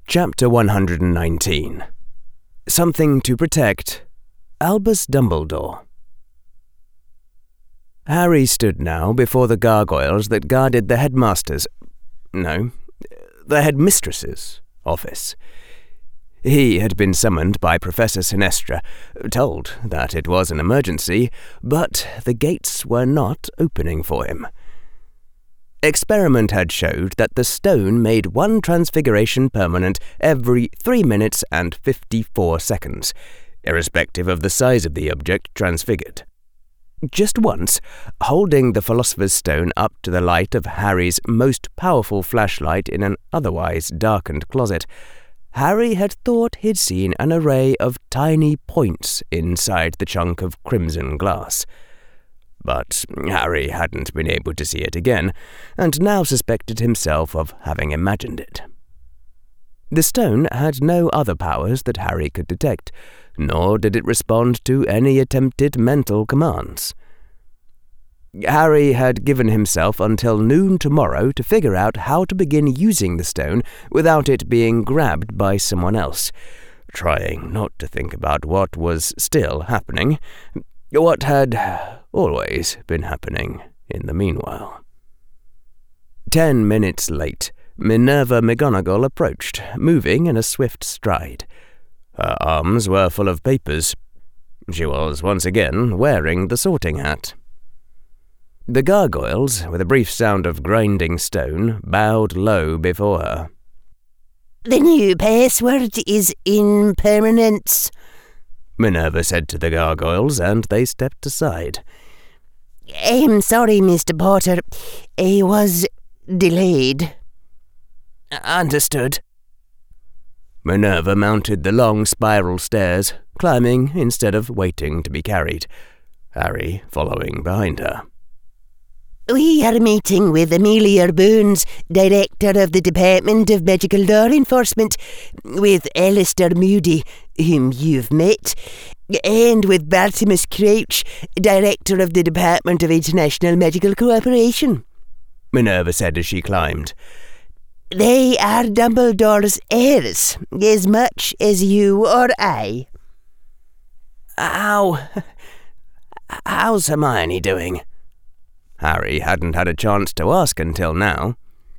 Chapter 119. Something to Protect. Albus Dumbledore. Harry stood now before the gargoyles that guarded the headmaster's— no, the headmistress's office. He had been summoned by Professor Sinestra, told that it was an emergency, but the gates were not opening for him. Experiment had showed that the stone made one transfiguration permanent every 3 minutes and 54 seconds, irrespective of the size of the object transfigured. Just once, holding the Philosopher's Stone up to the light of Harry's most powerful flashlight in an otherwise darkened closet, Harry had thought he'd seen an array of tiny points inside the chunk of crimson glass. But Harry hadn't been able to see it again, and now suspected himself of having imagined it. The stone had no other powers that Harry could detect, nor did it respond to any attempted mental commands. Harry had given himself until noon tomorrow to figure out how to begin using the stone without it being grabbed by someone else, trying not to think about what was still happening, what had always been happening in the meanwhile. 10 minutes late, Minerva McGonagall approached, moving in a swift stride. Her arms were full of papers. She was once again wearing the sorting hat. The gargoyles, with a brief sound of grinding stone, bowed low before her. "The new password is impermanence," Minerva said to the gargoyles, and they stepped aside. "I'm sorry, Mr. Potter. I was delayed." "Understood." Minerva mounted the long spiral stairs, climbing instead of waiting to be carried, Harry following behind her. "We are meeting with Amelia Bones, Director of the Department of Magical Law Enforcement, with Alistair Moody, whom you've met, and with Bartimus Crouch, Director of the Department of International Magical Cooperation," Minerva said as she climbed. "They are Dumbledore's heirs, as much as you or I." How's Hermione doing?" Harry hadn't had a chance to ask until now.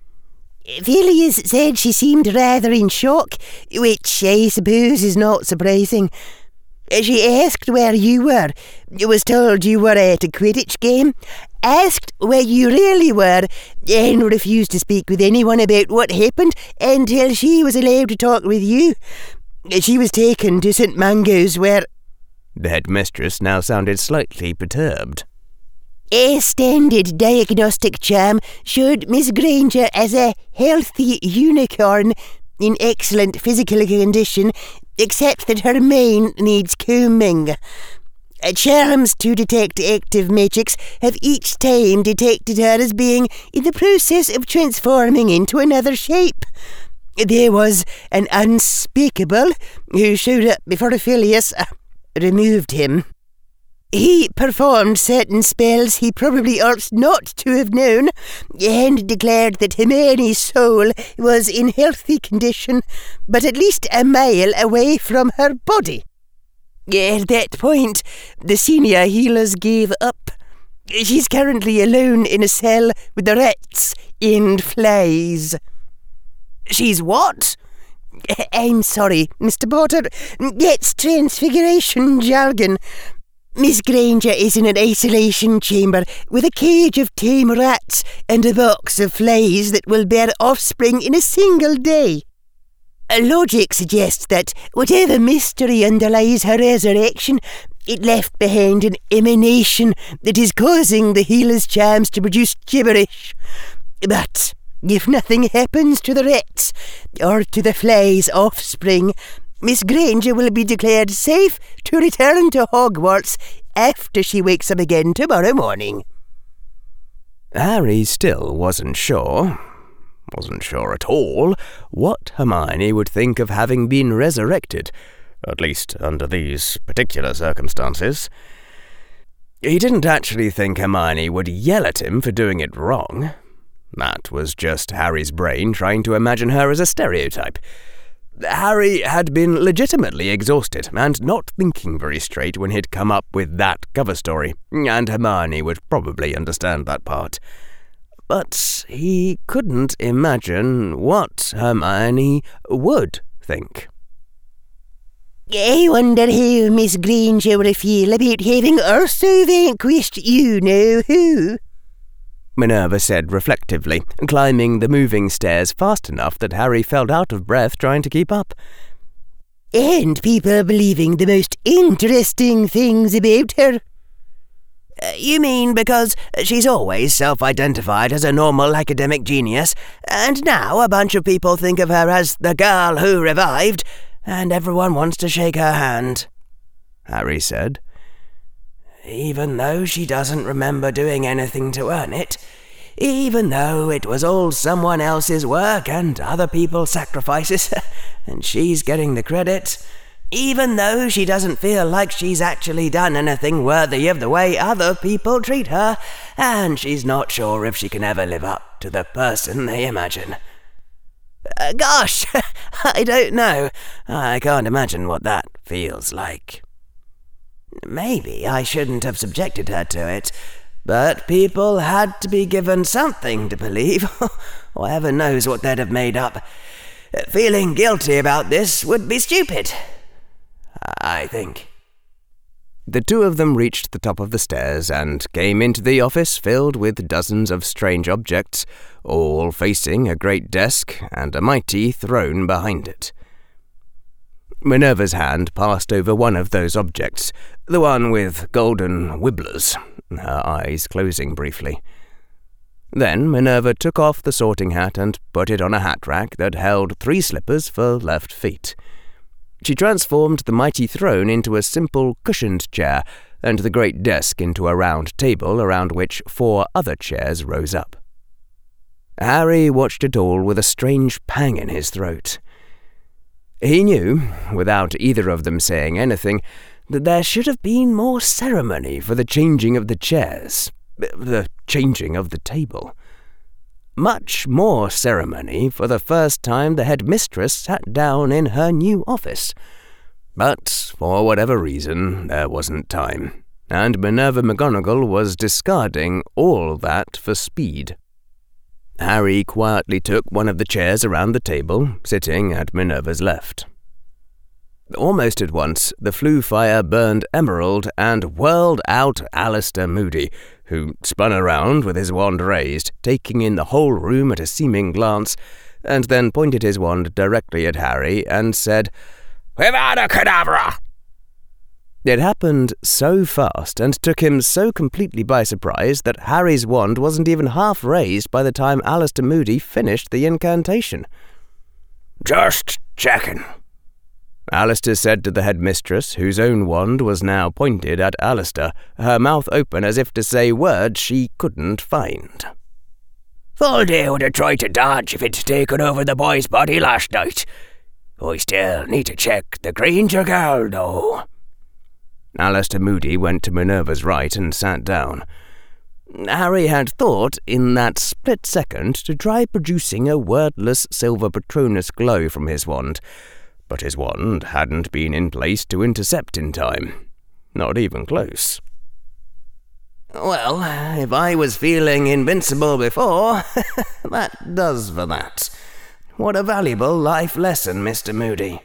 "Phileas said she seemed rather in shock, which I suppose is not surprising. She asked where you were, was told you were at a Quidditch game, asked where you really were, and refused to speak with anyone about what happened until she was allowed to talk with you. She was taken to St. Mungo's where—" The headmistress now sounded slightly perturbed. "A standard diagnostic charm showed Miss Granger as a healthy unicorn in excellent physical condition, except that her mane needs combing. Charms to detect active magics have each time detected her as being in the process of transforming into another shape. There was an unspeakable who showed up before Phileas removed him. He performed certain spells he probably ought not to have known, and declared that Hermione's soul was in healthy condition, but at least a mile away from her body. At that point, the senior healers gave up. She's currently alone in a cell with the rats and flies." "She's what?" "I'm sorry, Mr. Potter. It's transfiguration jargon. Miss Granger is in an isolation chamber with a cage of tame rats and a box of flies that will bear offspring in a single day. Logic suggests that whatever mystery underlies her resurrection, it left behind an emanation that is causing the healer's charms to produce gibberish. But if nothing happens to the rats or to the flies' offspring, Miss Granger will be declared safe to return to Hogwarts after she wakes up again tomorrow morning." Harry still wasn't sure at all, what Hermione would think of having been resurrected, at least under these particular circumstances. He didn't actually think Hermione would yell at him for doing it wrong. That was just Harry's brain trying to imagine her as a stereotype. Harry had been legitimately exhausted and not thinking very straight when he'd come up with that cover story, and Hermione would probably understand that part. But he couldn't imagine what Hermione would think. I wonder how Miss Granger would feel about having also vanquished you-know-who, Minerva said reflectively, climbing the moving stairs fast enough that Harry felt out of breath trying to keep up. And people believing the most interesting things about her. You mean because she's always self-identified as a normal academic genius, and now a bunch of people think of her as the girl who revived, and everyone wants to shake her hand, Harry said. Even though she doesn't remember doing anything to earn it, even though it was all someone else's work and other people's sacrifices, and she's getting the credit, even though she doesn't feel like she's actually done anything worthy of the way other people treat her, and she's not sure if she can ever live up to the person they imagine. Gosh, I don't know. I can't imagine what that feels like. Maybe I shouldn't have subjected her to it, but people had to be given something to believe, or heaven knows what they'd have made up. Feeling guilty about this would be stupid, I think. The two of them reached the top of the stairs and came into the office filled with dozens of strange objects, all facing a great desk and a mighty throne behind it. Minerva's hand passed over one of those objects, the one with golden wibblers, her eyes closing briefly. Then Minerva took off the sorting hat and put it on a hat rack that held 3 slippers for left feet. She transformed the mighty throne into a simple cushioned chair, and the great desk into a round table around which 4 other chairs rose up. Harry watched it all with a strange pang in his throat. He knew, without either of them saying anything, that there should have been more ceremony for the changing of the chairs, the changing of the table. Much more ceremony for the first time the headmistress sat down in her new office. But, for whatever reason, there wasn't time, and Minerva McGonagall was discarding all that for speed. Harry quietly took one of the chairs around the table, sitting at Minerva's left. Almost at once, the flue fire burned emerald and whirled out Alistair Moody, who spun around with his wand raised, taking in the whole room at a seeming glance, and then pointed his wand directly at Harry and said, "Avada Kedavra!" It happened so fast and took him so completely by surprise that Harry's wand wasn't even half raised by the time Alistair Moody finished the incantation. "Just checking," Alistair said to the headmistress, whose own wand was now pointed at Alistair, her mouth open as if to say words she couldn't find. "Voldy would have tried to dodge if it'd taken over the boy's body last night. I still need to check the Granger girl, though." Alistair Moody went to Minerva's right and sat down. Harry had thought, in that split second, to try producing a wordless silver Patronus glow from his wand, but his wand hadn't been in place to intercept in time. Not even close. "Well, if I was feeling invincible before, that does for that. What a valuable life lesson, Mr. Moody."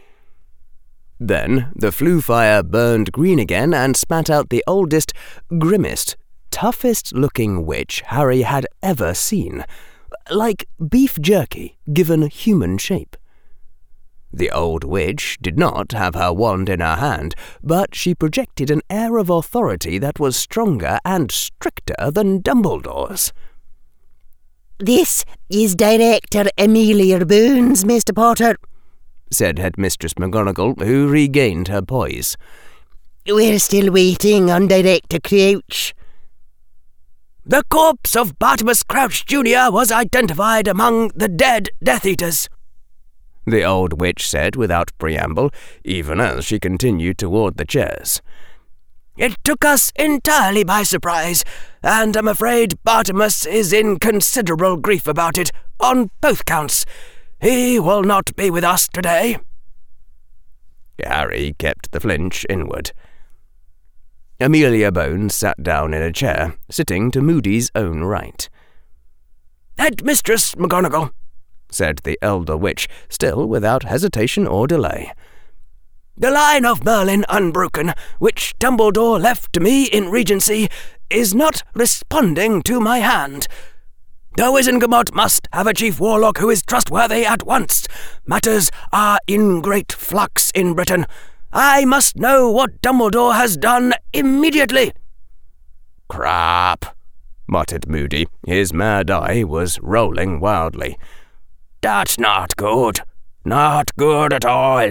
Then the flue fire burned green again and spat out the oldest, grimmest, toughest-looking witch Harry had ever seen, like beef jerky given human shape. The old witch did not have her wand in her hand, but she projected an air of authority that was stronger and stricter than Dumbledore's. "This is Director Amelia Bones, Mr. Potter," said Headmistress McGonagall, who regained her poise. "We're still waiting on Director Crouch." "The corpse of Bartimus Crouch Jr. was identified among the dead Death Eaters," the old witch said without preamble, even as she continued toward the chairs. "It took us entirely by surprise, and I'm afraid Bartimus is in considerable grief about it, on both counts. He will not be with us today. Harry kept the flinch inward. Amelia Bones sat down in a chair, sitting to Moody's own right. "Headmistress McGonagall," said the elder witch, still without hesitation or delay. "The line of Merlin unbroken, which Dumbledore left to me in Regency, is not responding to my hand. The Wizengamot must have a chief warlock who is trustworthy at once. Matters are in great flux in Britain. I must know what Dumbledore has done immediately." "Crap," muttered Moody. His mad eye was rolling wildly. "That's not good. Not good at all."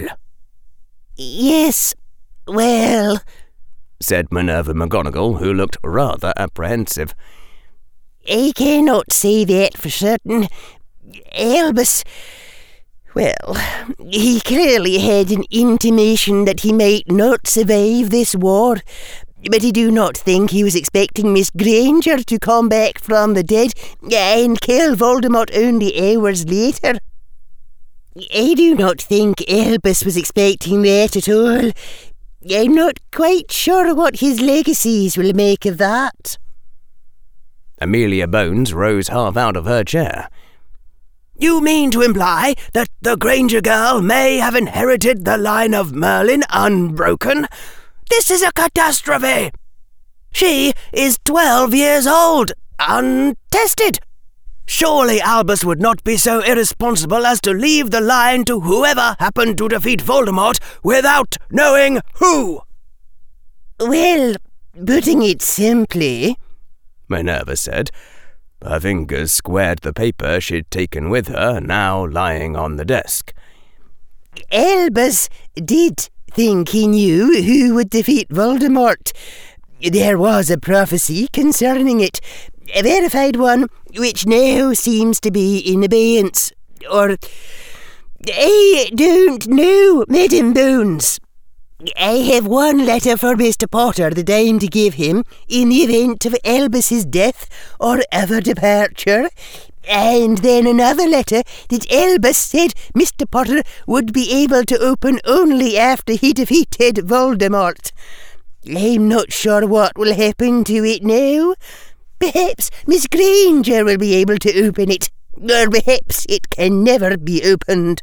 "Yes, well," said Minerva McGonagall, who looked rather apprehensive. "I cannot say that for certain. Albus, well, he clearly had an intimation that he might not survive this war, but I do not think he was expecting Miss Granger to come back from the dead and kill Voldemort only hours later. I do not think Albus was expecting that at all. I'm not quite sure what his legacies will make of that." Amelia Bones rose half out of her chair. "You mean to imply that the Granger girl may have inherited the line of Merlin unbroken? This is a catastrophe! She is 12 years old, untested. Surely Albus would not be so irresponsible as to leave the line to whoever happened to defeat Voldemort without knowing who." "Well, putting it simply," Minerva said. Her fingers squared the paper she'd taken with her, now lying on the desk. "Albus did think he knew who would defeat Voldemort. There was a prophecy concerning it, a verified one, which now seems to be in abeyance. Or, I don't know, Madam Bones. I have one letter for Mr. Potter that I'm to give him in the event of Albus's death or other departure, and then another letter that Albus said Mr. Potter would be able to open only after he defeated Voldemort. I'm not sure what will happen to it now. Perhaps Miss Granger will be able to open it, or perhaps it can never be opened."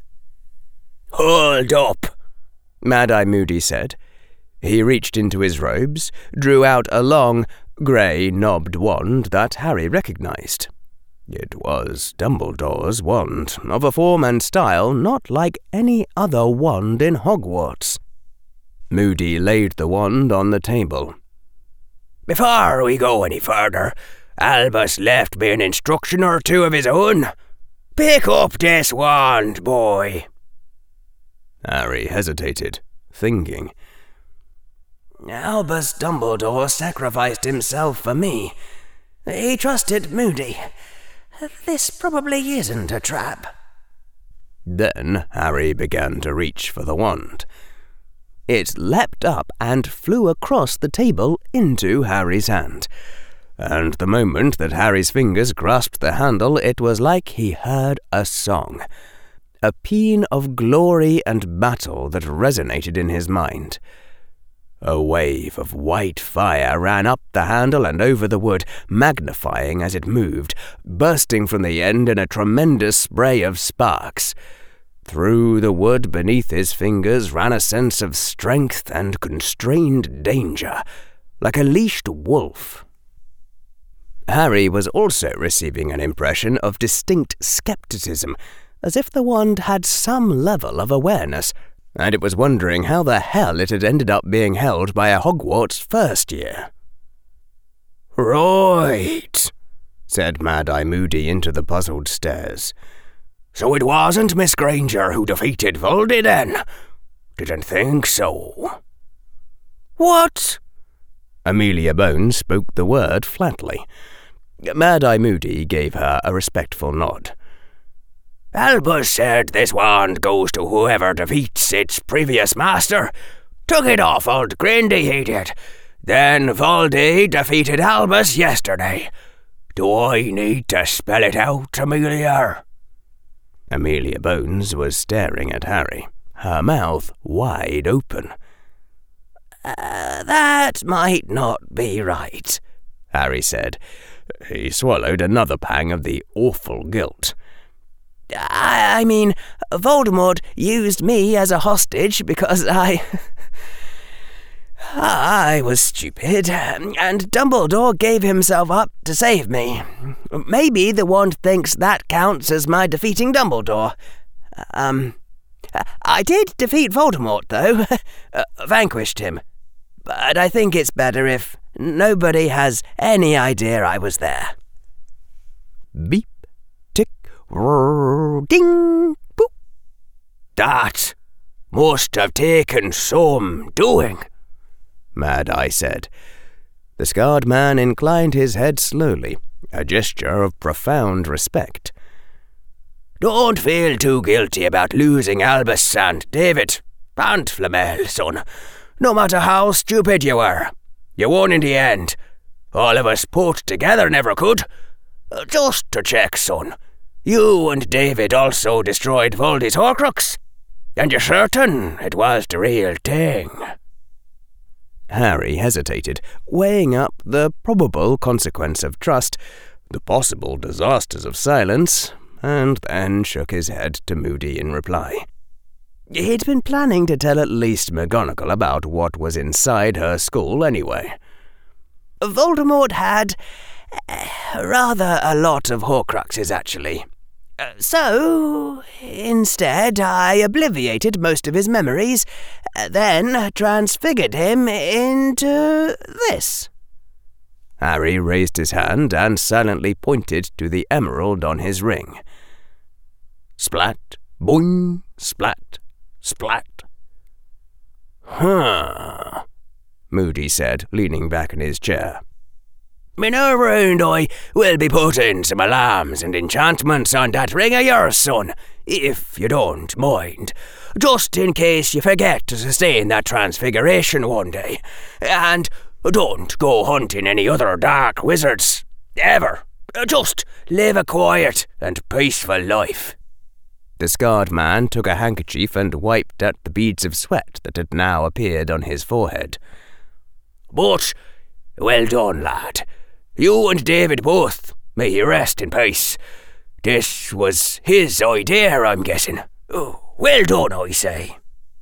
"Hold up," Mad-Eye Moody said. He reached into his robes, drew out a long, grey, knobbed wand that Harry recognised. It was Dumbledore's wand, of a form and style not like any other wand in Hogwarts. Moody laid the wand on the table. "Before we go any further, Albus left me an instruction or two of his own. Pick up this wand, boy." Harry hesitated, thinking. "Albus Dumbledore sacrificed himself for me. He trusted Moody. This probably isn't a trap." Then Harry began to reach for the wand. It leapt up and flew across the table into Harry's hand. And the moment that Harry's fingers grasped the handle, it was like he heard a song. A paean of glory and battle that resonated in his mind. A wave of white fire ran up the handle and over the wood, magnifying as it moved, bursting from the end in a tremendous spray of sparks. Through the wood beneath his fingers ran a sense of strength and constrained danger, like a leashed wolf. Harry was also receiving an impression of distinct skepticism, as if the wand had some level of awareness, and it was wondering how the hell it had ended up being held by a Hogwarts first year. "Right," said Mad-Eye Moody into the puzzled stares. "So it wasn't Miss Granger who defeated Voldy, then? Didn't think so." "What?" Amelia Bones spoke the word flatly. Mad-Eye Moody gave her a respectful nod. "Albus said this wand goes to whoever defeats its previous master. Took it off old Grindy, he did. Then Voldy defeated Albus yesterday. Do I need to spell it out, Amelia?" Amelia Bones was staring at Harry, her mouth wide open. That might not be right, Harry said. He swallowed another pang of the awful guilt. I mean, Voldemort used me as a hostage because I was stupid, and Dumbledore gave himself up to save me. Maybe the wand thinks that counts as my defeating Dumbledore. I did defeat Voldemort, though. Vanquished him. But I think it's better if nobody has any idea I was there. Beep, tick, ding, boop. That must have taken some doing, Mad Eye said. The scarred man inclined his head slowly, a gesture of profound respect. Don't feel too guilty about losing Albus and David and Flamel, son. No matter how stupid you were, you won in the end. All of us put together never could. Just to check, son, you and David also destroyed Voldy's Horcrux, and you're certain it was the real thing? Harry hesitated, weighing up the probable consequence of trust, the possible disasters of silence, and then shook his head to Moody in reply. He'd been planning to tell at least McGonagall about what was inside her skull anyway. Voldemort had rather a lot of Horcruxes, actually. So, instead, I obliviated most of his memories, then transfigured him into this. Harry raised his hand and silently pointed to the emerald on his ring. Splat, boing, splat, splat. Huh, Moody said, leaning back in his chair. Minerva and I will be putting some alarms and enchantments on that ring of yours, son, if you don't mind, just in case you forget to sustain that transfiguration one day. And don't go hunting any other dark wizards, ever. Just live a quiet and peaceful life. The scarred man took a handkerchief and wiped at the beads of sweat that had now appeared on his forehead. But, well done, lad. You and David both, may he rest in peace. This was his idea, I'm guessing. Oh, well done, I say.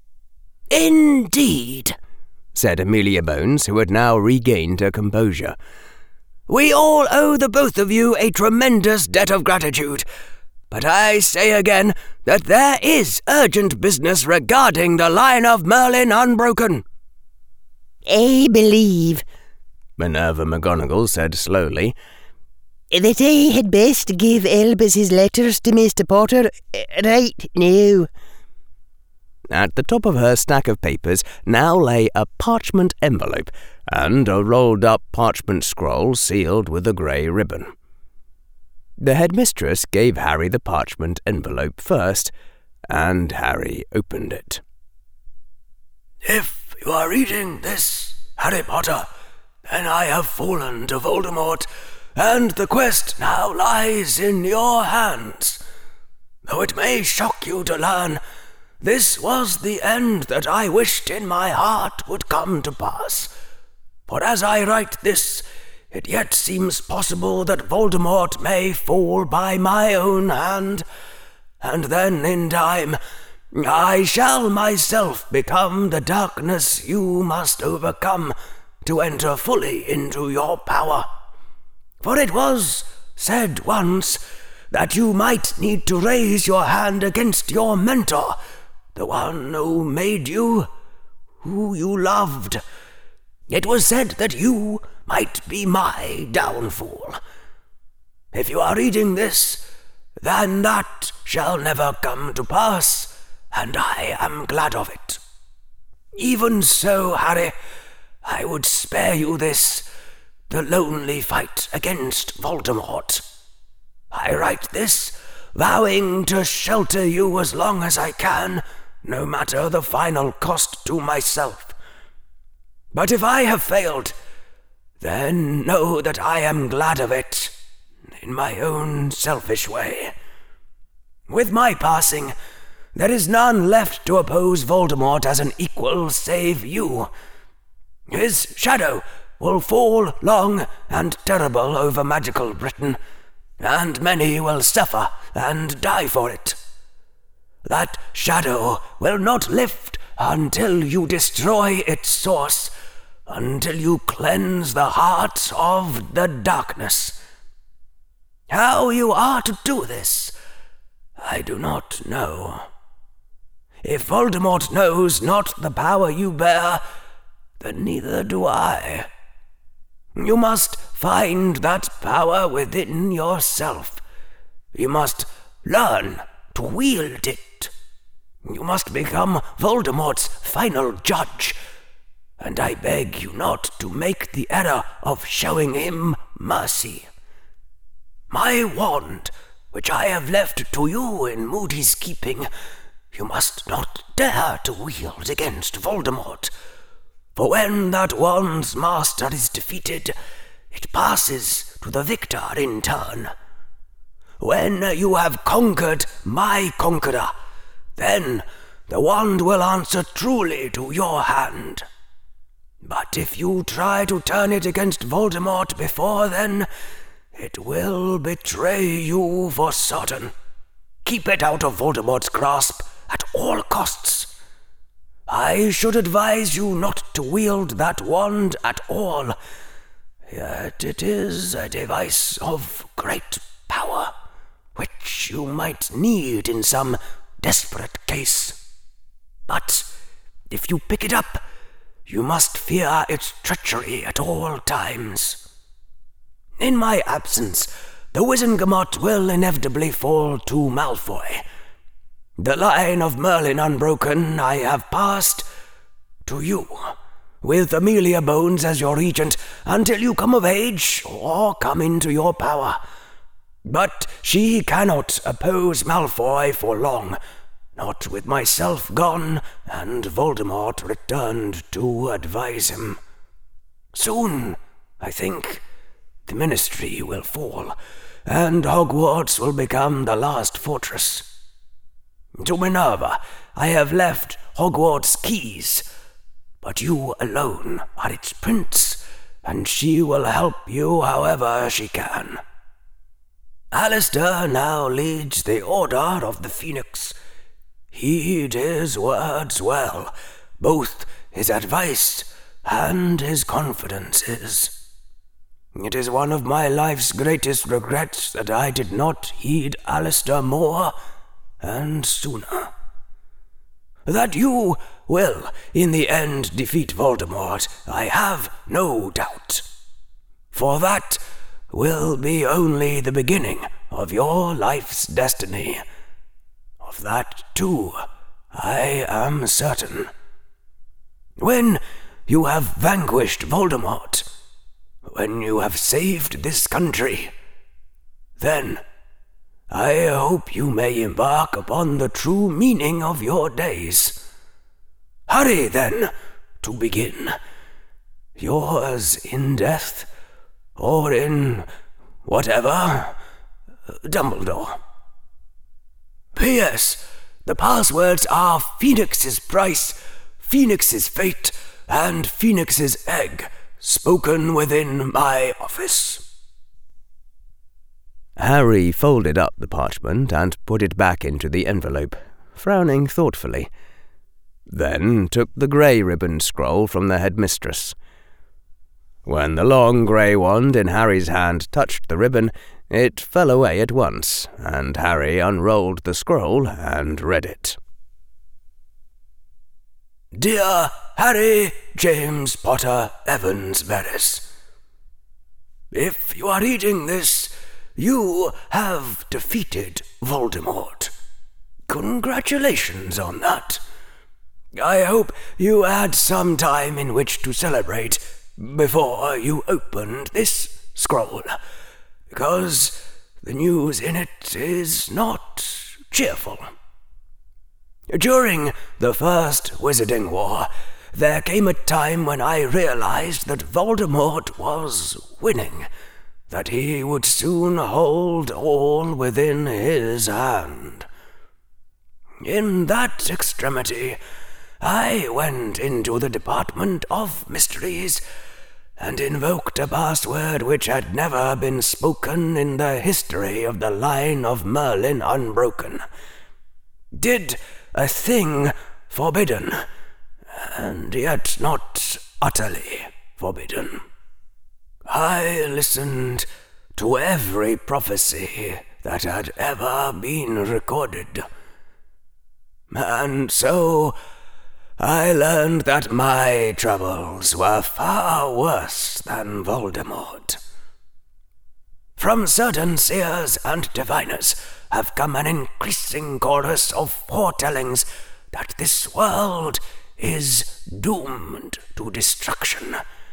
Indeed, said Amelia Bones, who had now regained her composure. We all owe the both of you a tremendous debt of gratitude. But I say again that there is urgent business regarding the line of Merlin Unbroken. I believe, Minerva McGonagall said slowly, that I had best give Albus his letters to Mr. Potter right now. At the top of her stack of papers now lay a parchment envelope and a rolled-up parchment scroll sealed with a grey ribbon. The headmistress gave Harry the parchment envelope first, and Harry opened it. If you are reading this, Harry Potter, then I have fallen to Voldemort, and the quest now lies in your hands. Though it may shock you to learn, this was the end that I wished in my heart would come to pass. For as I write this, it yet seems possible that Voldemort may fall by my own hand, and then in time I shall myself become the darkness you must overcome to enter fully into your power. For it was said once that you might need to raise your hand against your mentor, the one who made you, who you loved. It was said that you might be my downfall. If you are reading this, then that shall never come to pass, and I am glad of it. Even so, Harry, I would spare you this, the lonely fight against Voldemort. I write this, vowing to shelter you as long as I can, no matter the final cost to myself. But if I have failed, then know that I am glad of it, in my own selfish way. With my passing, There is none left to oppose Voldemort as an equal save you. His shadow will fall long and terrible over magical Britain, and many will suffer and die for it. That shadow will not lift until you destroy its source, until you cleanse the heart of the darkness. How you are to do this, I do not know. If Voldemort knows not the power you bear, then neither do I. You must find that power within yourself. You must learn to wield it. You must become Voldemort's final judge, and I beg you not to make the error of showing him mercy. My wand, which I have left to you in Moody's keeping, you must not dare to wield against Voldemort, for when that wand's master is defeated, it passes to the victor in turn. When you have conquered my conqueror, then the wand will answer truly to your hand. But if you try to turn it against Voldemort before then, it will betray you for certain. Keep it out of Voldemort's grasp at all costs. I should advise you not to wield that wand at all, yet it is a device of great power, which you might need in some desperate case. But if you pick it up, you must fear its treachery at all times. In my absence, the Wizengamot will inevitably fall to Malfoy. The line of Merlin unbroken I have passed to you, with Amelia Bones as your regent until you come of age or come into your power. But she cannot oppose Malfoy for long, not with myself gone and Voldemort returned to advise him. Soon, I think, the Ministry will fall, and Hogwarts will become the last fortress. To Minerva I have left Hogwarts' keys, but you alone are its prince, and she will help you however she can. Alistair now leads the Order of the Phoenix. Heed his words well, both his advice and his confidences. It is one of my life's greatest regrets that I did not heed Alistair more and sooner. That you will, in the end, defeat Voldemort, I have no doubt. For that will be only the beginning of your life's destiny. Of that, too, I am certain. When you have vanquished Voldemort, when you have saved this country, then I hope you may embark upon the true meaning of your days. Hurry, then, to begin. Yours in death, or in whatever, Dumbledore. P.S. The passwords are Phoenix's Price, Phoenix's Fate, and Phoenix's Egg, spoken within my office. Harry folded up the parchment and put it back into the envelope, frowning thoughtfully. Then took the grey ribbon scroll from the headmistress. When the long grey wand in Harry's hand touched the ribbon, it fell away at once, and Harry unrolled the scroll and read it. Dear Harry James Potter Evans Verres, if you are reading this, you have defeated Voldemort. Congratulations on that. I hope you had some time in which to celebrate before you opened this scroll, because the news in it is not cheerful. During the First Wizarding War, there came a time when I realized that Voldemort was winning, that he would soon hold all within his hand. In that extremity, I went into the Department of Mysteries and invoked a password which had never been spoken in the history of the line of Merlin Unbroken. Did a thing forbidden, and yet not utterly forbidden. I listened to every prophecy that had ever been recorded. And so I learned that my troubles were far worse than Voldemort. From certain seers and diviners have come an increasing chorus of foretellings that this world is doomed to destruction.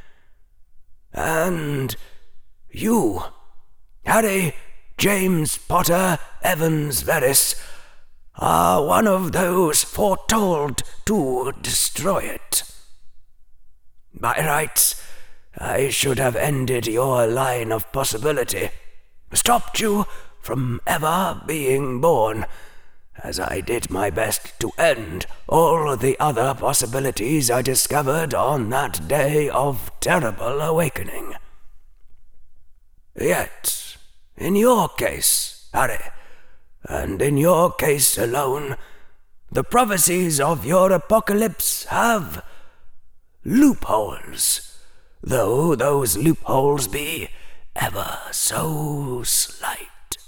And you, Harry James Potter Evans Verris, are one of those foretold to destroy it. By rights, I should have ended your line of possibility, stopped you from ever being born, as I did my best to end all the other possibilities I discovered on that day of terrible awakening. Yet, in your case, Harry, and in your case alone, the prophecies of your apocalypse have loopholes, though those loopholes be ever so slight.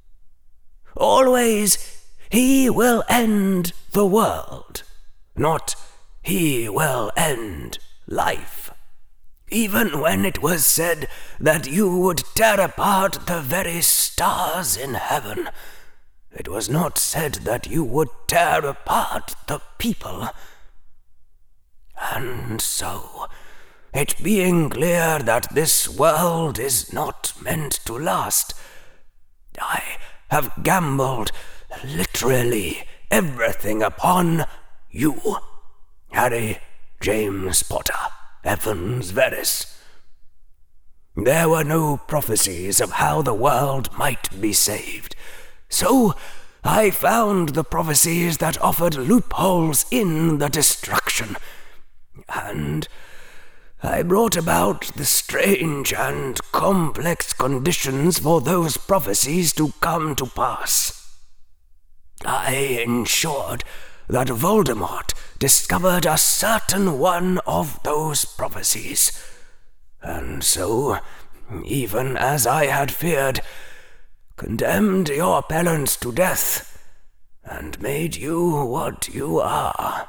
Always, he will end the world, not he will end life. Even when it was said that you would tear apart the very stars in heaven, it was not said that you would tear apart the people. And so, it being clear that this world is not meant to last, I have gambled literally everything upon you, Harry James Potter Evans Verris. There were no prophecies of how the world might be saved, so I found the prophecies that offered loopholes in the destruction, and I brought about the strange and complex conditions for those prophecies to come to pass. I ensured that Voldemort discovered a certain one of those prophecies, and so, even as I had feared, condemned your parents to death, and made you what you are.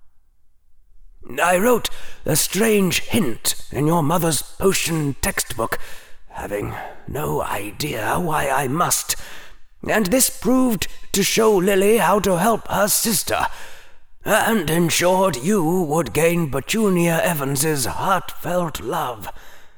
I wrote a strange hint in your mother's potion textbook, having no idea why I must, and this proved to show Lily how to help her sister, and ensured you would gain Petunia Evans's heartfelt love.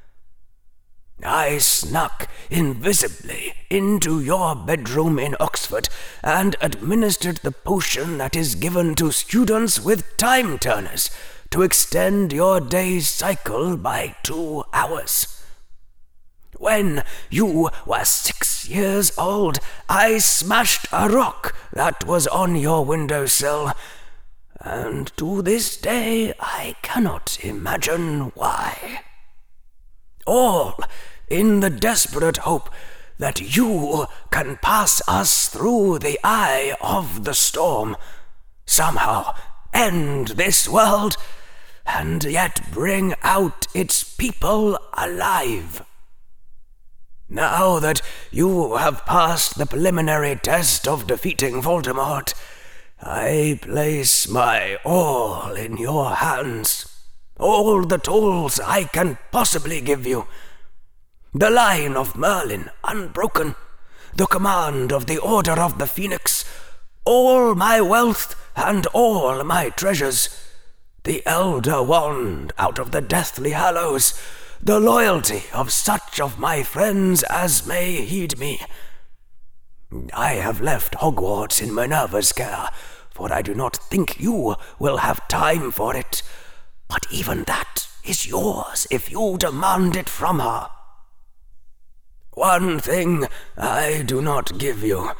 I snuck invisibly into your bedroom in Oxford and administered the potion that is given to students with time turners to extend your day's cycle by 2 hours. When you were 6 years old, I smashed a rock that was on your windowsill, and to this day I cannot imagine why. All in the desperate hope that you can pass us through the eye of the storm, somehow end this world, and yet bring out its people alive. Now that you have passed the preliminary test of defeating Voldemort, I place my all in your hands. All the tools I can possibly give you. The line of Merlin unbroken, the command of the Order of the Phoenix, all my wealth and all my treasures, the Elder Wand out of the Deathly Hallows, the loyalty of such of my friends as may heed me. I have left Hogwarts in Minerva's care, for I do not think you will have time for it, but even that is yours if you demand it from her. One thing I do not give you,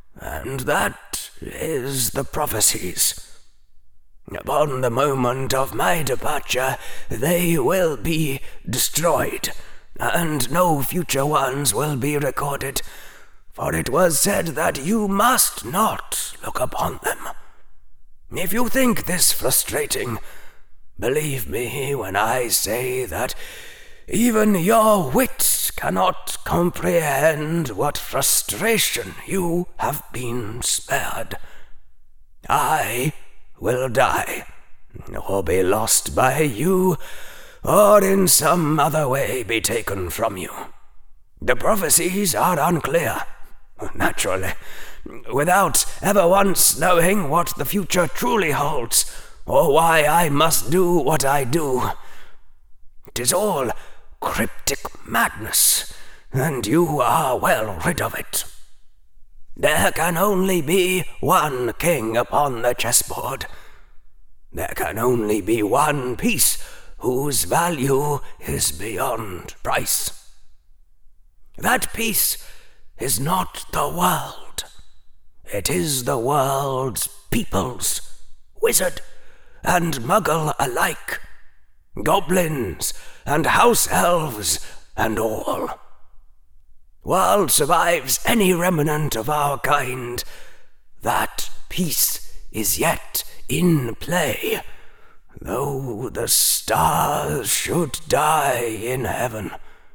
and that is the prophecies. Upon the moment of my departure, they will be destroyed, and no future ones will be recorded, for it was said that you must not look upon them. If you think this frustrating, believe me when I say that even your wits cannot comprehend what frustration you have been spared. I will die, or be lost by you, or in some other way be taken from you. The prophecies are unclear, naturally, without ever once knowing what the future truly holds, or why I must do what I do. 'Tis all cryptic madness, and you are well rid of it. There can only be one king upon the chessboard. There can only be one piece whose value is beyond price. That piece is not the world. It is the world's peoples, wizard and muggle alike, goblins and house elves and all. While survives any remnant of our kind, that piece is yet in play, though the stars should die in heaven.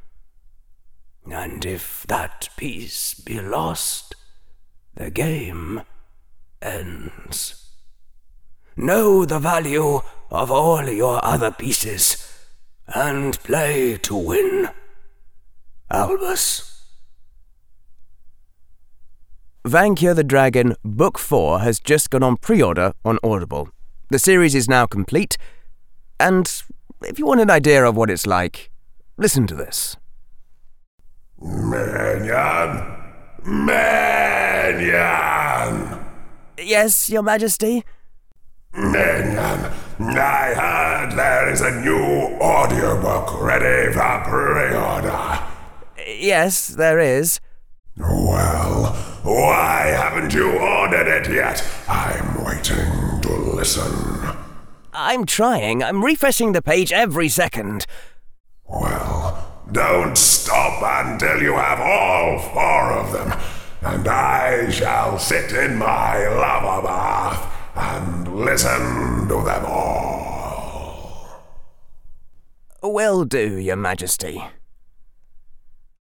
And if that piece be lost, the game ends. Know the value of all your other pieces, and play to win. Albus. Vankia the Dragon Book 4 has just gone on pre-order on Audible. The series is now complete, and if you want an idea of what it's like, listen to this. Minion! Minion! Yes, Your Majesty? Minion, I heard there is a new audiobook ready for pre-order. Yes, there is. Well, why haven't you ordered it yet? I'm waiting to listen. I'm trying. I'm refreshing the page every second. Well, don't stop until you have all 4 of them, and I shall sit in my lava bath and listen to them all. Will do, Your Majesty.